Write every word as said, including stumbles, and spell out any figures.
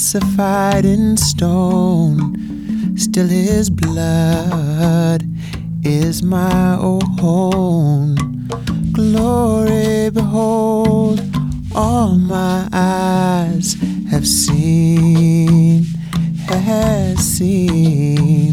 crucified in stone. Still his blood is my own. Glory, behold, all my eyes have seen, has seen.